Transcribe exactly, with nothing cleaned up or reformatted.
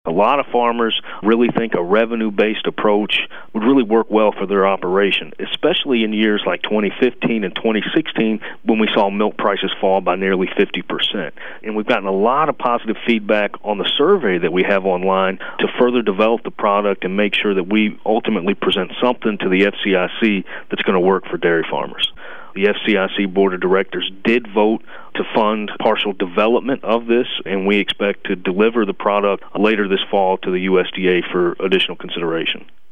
A lot of farmers really think a revenue-based approach would really work well for their operation, especially in years like twenty fifteen and twenty sixteen when we saw milk prices fall by nearly fifty percent. And we've gotten a lot of positive feedback on the survey that we have online to further develop the product and make sure that we ultimately present something to the F C I C that's going to work for dairy farmers. The F C I C Board of Directors did vote to fund partial development of this, and we expect to deliver the product later this fall to the U S D A for additional consideration.